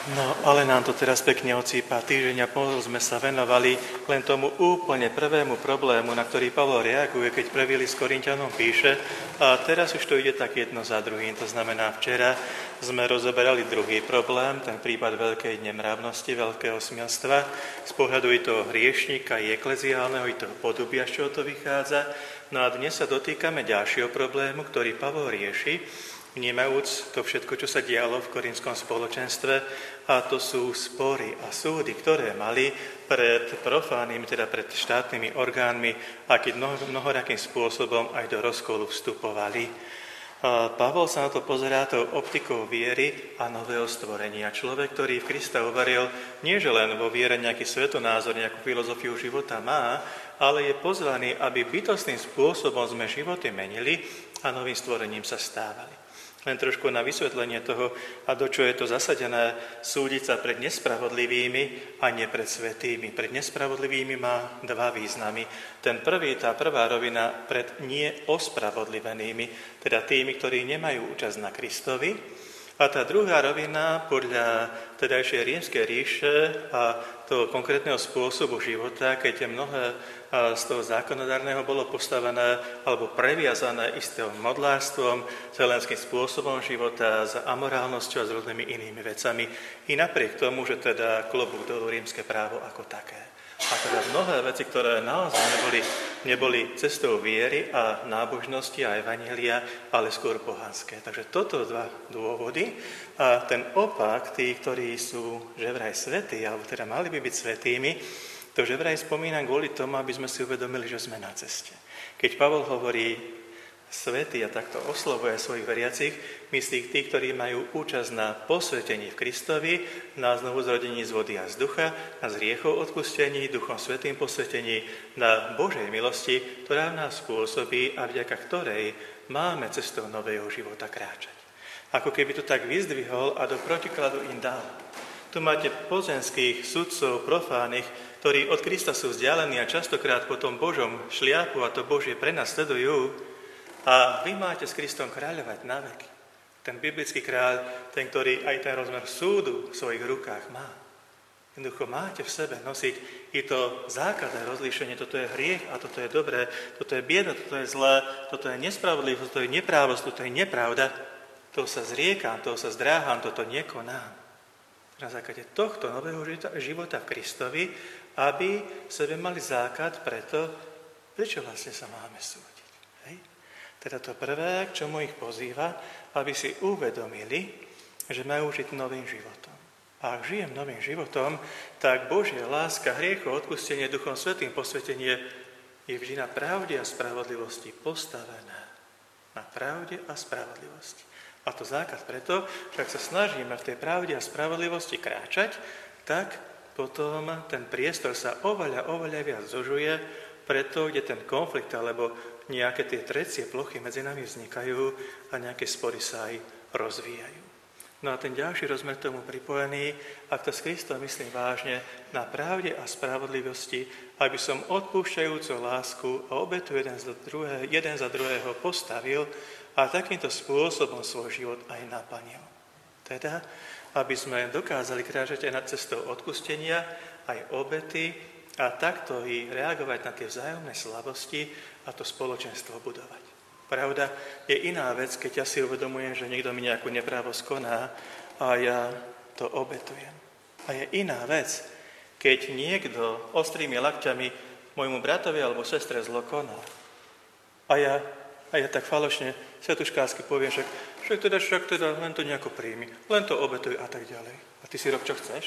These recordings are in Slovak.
No, ale nám to teraz pekne odsýpa. Týždeň a pol sme sa venovali len tomu úplne prvému problému, na ktorý Pavol reaguje, keď prvý list Korinťanom píše. A teraz už to ide tak jedno za druhým. To znamená, včera sme rozoberali druhý problém, ten prípad veľkej nemravnosti, veľkého smilstva, z pohľadu i toho hriešnika, i ekleziálneho, i toho podobia, z čoho to vychádza. No a dnes sa dotýkame ďalšieho problému, ktorý Pavol rieši, vnímajúc to všetko, čo sa dialo v korintskom spoločenstve, a to sú spory a súdy, ktoré mali pred profánnymi, teda pred štátnymi orgánmi, a keď mnohorakým spôsobom aj do rozkolu vstupovali. Pavol sa na to pozerá tou optikou viery a nového stvorenia. Človek, ktorý v Krista uveril, nie že len vo viere nejaký svetonázor, nejakú filozofiu života má, ale je pozvaný, aby bytostným spôsobom sme životy menili a novým stvorením sa stávali. Len trošku na vysvetlenie toho, a do čo je to zasadené, súdiť sa pred nespravodlivými a nie pred svätými. Pred nespravodlivými má dva významy. Ten prvý, tá prvá rovina, pred neospravodlivenými, teda tými, ktorí nemajú účasť na Kristovi. A tá druhá rovina, podľa tedajšej rímskej ríše a toho konkrétneho spôsobu života, keď mnohé z toho zákonodárneho bolo postavené alebo previazané istým modlárstvom, celenským spôsobom života, s amorálnosťou a s rôznymi inými vecami. I napriek tomu, že teda klobúk dolu rímske právo ako také. A teda mnohé veci, ktoré naozaj neboli cestou viery a nábožnosti a evanjelia, ale skôr pohanské. Takže toto dva dôvody. A ten opak, tí, ktorí sú že vraj svätí, alebo teda mali by byť svätými, to že vraj spomínam kvôli tomu, aby sme si uvedomili, že sme na ceste. Keď Pavol hovorí svätý a takto oslovuje svojich veriacich, myslí tých, ktorí majú účasť na posvetení v Kristovi, na znovuzrodení z vody a z ducha, na zriechov odpustení, Duchom Svätým posvetení, na Božej milosti, ktorá v nás spôsobí a vďaka ktorej máme cestou nového života kráčať. Ako keby to tak vyzdvihol a do protikladu im dal. Tu máte pozemských sudcov, profánych, ktorí od Krista sú vzdialení a častokrát po tom Božom šliapu a to Božie prenasledujú. A vy máte s Kristom kráľovať na veky. Ten biblický kráľ, ten, ktorý aj ten rozmer súdu v svojich rukách má. Jednoducho máte v sebe nosiť i to základné rozlíšenie, toto je hriech a toto je dobré, toto je bieda, toto je zlé, toto je nespravodlivosť, toto je neprávosť, toto je nepravda. To sa zriekam, toho sa zdráham, toto nekonám. Na základe tohto nového života v Kristovi, aby v sebe mali základ preto, prečo vlastne sa máme súdiť. Hej? Teda to prvé, k čomu ich pozýva, aby si uvedomili, že majú žiť novým životom. A ak žijem novým životom, tak Božia láska, hriechov, odpustenie, Duchom Svätým posvetenie je vždy na pravde a spravodlivosti postavené. Na pravde a spravodlivosti. A to základ preto, že ak sa snažíme v tej pravde a spravodlivosti kráčať, tak potom ten priestor sa oveľa viac zužuje, preto, kde ten konflikt alebo nejaké tie trecie plochy medzi nami vznikajú a nejaké spory sa aj rozvíjajú. No a ten ďalší rozmer tomu pripojený, ak to s Kristom myslím vážne, na pravde a spravodlivosti, aby som odpúšťajúcu lásku a obetu jeden za druhého postavil a takýmto spôsobom svoj život aj naplnil. Teda, aby sme dokázali kráčať aj nad cestou odpustenia, aj obety, a takto i reagovať na tie vzájomné slabosti a to spoločenstvo budovať. Pravda, je iná vec, keď ja si uvedomujem, že niekto mi nejakú neprávosť koná a ja to obetujem. A je iná vec, keď niekto ostrými lakťami môjmu bratovi alebo sestre zlo koná. A ja tak falošne svetuškársky poviem, však teda len to nejako príjmi, len to obetuj a tak ďalej. A ty si rob, čo chceš?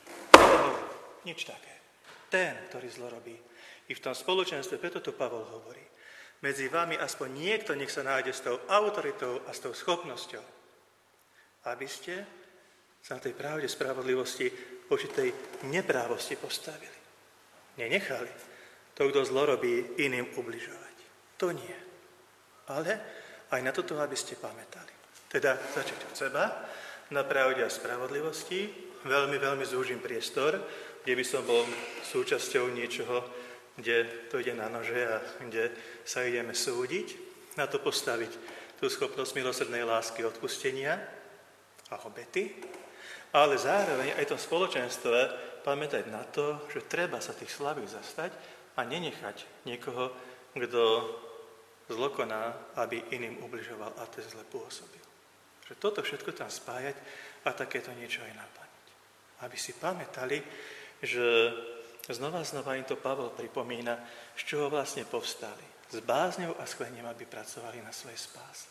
Nič také. Ten, ktorý zlo robí. I v tom spoločenstve, preto to Pavol hovorí. Medzi vami aspoň niekto nech sa nájde s tou autoritou a s tou schopnosťou, aby ste sa na tej pravde spravodlivosti voči tej neprávosti postavili. Nenechali to, kto zlo robí, iným ubližovať. To nie. Ale aj na toto, aby ste pamätali. Teda začať od seba, na pravde a spravodlivosti, veľmi zúžim priestor, kde by som bol súčasťou niečoho, kde to ide na nože a kde sa ideme súdiť, na to postaviť tú schopnosť milosrdnej lásky odpustenia a obety Ale zároveň aj v tom spoločenstve pamätať na to, že treba sa tých slabých zastať a nenechať niekoho, kto zlo koná, aby iným ubližoval a to zle pôsobil. Že toto všetko tam spájať a takéto niečo aj naplniť. Aby si pamätali, že znova im to Pavol pripomína, z čoho vlastne povstali. S bázňou a sklením, aby pracovali na svojej spáse.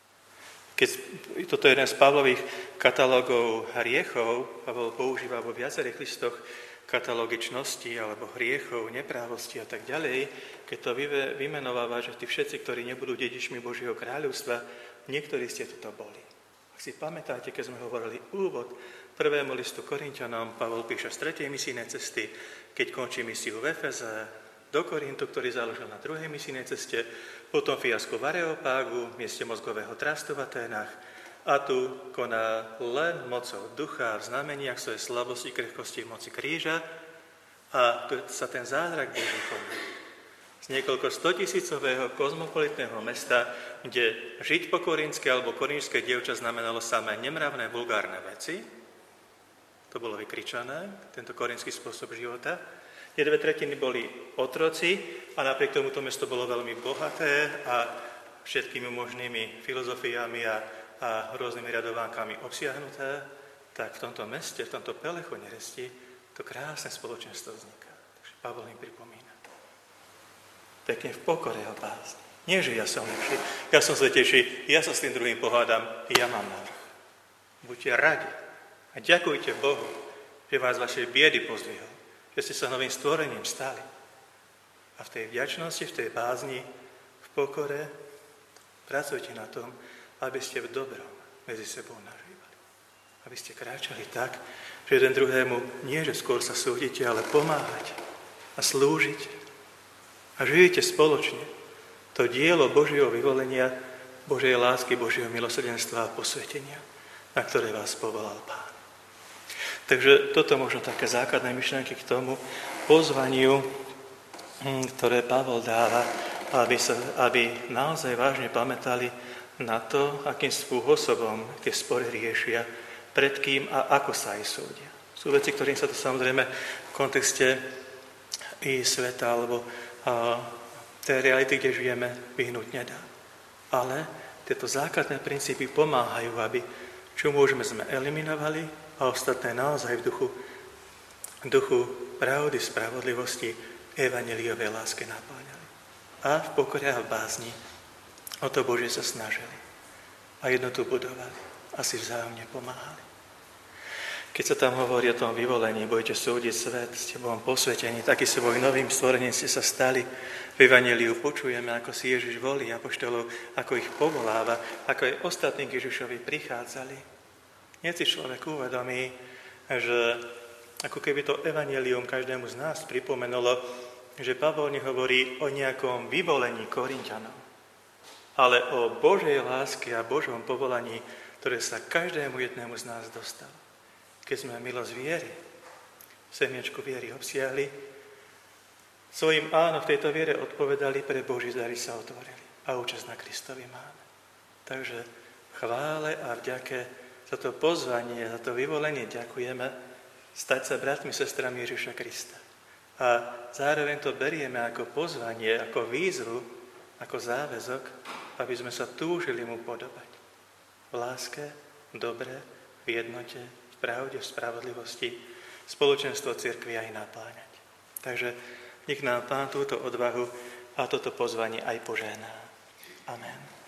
Toto je jeden z Pavlových katalógov hriechov, Pavol používa vo viacerých listoch katalogičnosti alebo hriechov, neprávosti a tak ďalej, keď to vymenováva, že tí všetci, ktorí nebudú dedičmi Božieho kráľovstva, niektorí ste toto boli. Ak si pamätáte, keď sme hovorili úvod prvému listu Korinťanom, Pavol píše z 3. misijnej cesty, keď končí misiu v Efeze, do Korintu, ktorý založil na 2. misijnej ceste, potom fiasko v Areopágu, mieste mozgového trastu v Aténach, a tu koná len mocou ducha v znameniach svojej slabosti, krehkosti v moci kríža a tu sa ten zázrak Boží koná. Z niekoľko 100 000 kozmopolitného mesta, kde žiť po korínske alebo korínske dievča znamenalo samé nemravné, vulgárne veci, to bolo vykričané, tento korínsky spôsob života, tie 2/3 boli otroci a napriek tomu to mesto bolo veľmi bohaté a všetkými možnými filozofiami a rôznymi radovánkami obsiahnuté, tak v tomto meste, v tomto pelechu neresti, to krásne spoločenstvo vzniká. Takže Pavol im pripomína. Pekne v pokore ho bázni. Nie, že ja som lepší, ja som svetejší, ja sa s tým druhým pohádam, ja mám návrh. Buďte radi a ďakujte Bohu, že vás z vašej biedy pozdvihol, že ste sa novým stvorením stali. A v tej vďačnosti, v tej bázni, v pokore pracujte na tom, aby ste v dobrom medzi sebou nažívali. Aby ste kráčali tak, že jeden druhému nie, že skôr sa súdite, ale pomáhať a slúžiť. A žijete spoločne to dielo Božieho vyvolenia, Božej lásky, Božieho milosrdenstva a posvetenia, na ktoré vás povolal Pán. Takže toto možno také základné myšlienky k tomu pozvaniu, ktoré Pavol dáva, aby naozaj vážne pamätali na to, akým spôsobom tie spory riešia, pred kým a ako sa aj súdia. Sú veci, ktorým sa to samozrejme v kontexte i sveta alebo tej reality, kde žijeme, vyhnúť nedá. Ale tieto základné princípy pomáhajú, aby čo môžeme sme eliminovali a ostatné naozaj v duchu pravdy, spravodlivosti, evanjeliovej láske napáňali. A v pokore a v bázni o to Božie sa snažili. A jednotu budovali. A si vzájomne pomáhali. Keď sa tam hovorí o tom vyvolení, budete súdiť svet, ste Bohom posvetení, taký svoj novým stvorením ste sa stali. V evanjeliu počujeme, ako si Ježiš volí apoštolov, ako ich povoláva, ako aj ostatní k Ježišovi prichádzali. Hneď si človek uvedomí, že ako keby to evanjelium každému z nás pripomenulo, že Pavol nehovorí o nejakom vyvolení Korinťanov, ale o Božej láske a Božom povolaní, ktoré sa každému jednému z nás dostalo. Keď sme milosť viery, semiečku viery obsiahli, svojim áno v tejto viere odpovedali, pre Boží dary sa otvorili a účasť na Kristovi máme. Takže chvále a vďake za to pozvanie, za to vyvolenie ďakujeme, stať sa bratmi, sestrami Ježiša Krista. A zároveň to berieme ako pozvanie, ako výzvu, ako záväzok, aby sme sa túžili mu podobať. V láske, v dobre, v jednote, v pravde, v spravodlivosti, spoločenstvo cirkvi aj napáňať. Takže nech nám Pán túto odvahu a toto pozvanie aj požehná. Amen.